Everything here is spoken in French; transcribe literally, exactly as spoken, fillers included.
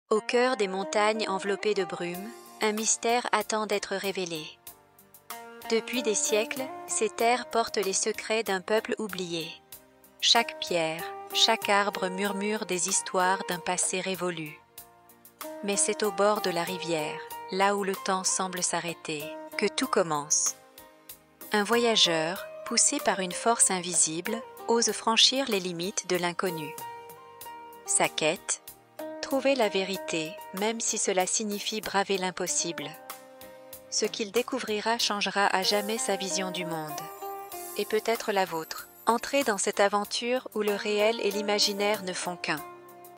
Au cœur des montagnes enveloppées de brume, un mystère attend d'être révélé. Depuis des siècles, ces terres portent les secrets d'un peuple oublié. Chaque pierre, chaque arbre murmure des histoires d'un passé révolu. Mais c'est au bord de la rivière, là où le temps semble s'arrêter, que tout commence. Un voyageur, poussé par une force invisible, ose franchir les limites de l'inconnu. Sa quête, trouver la vérité, même si cela signifie braver l'impossible. Ce qu'il découvrira changera à jamais sa vision du monde. Et peut-être la vôtre. Entrez dans cette aventure où le réel et l'imaginaire ne font qu'un.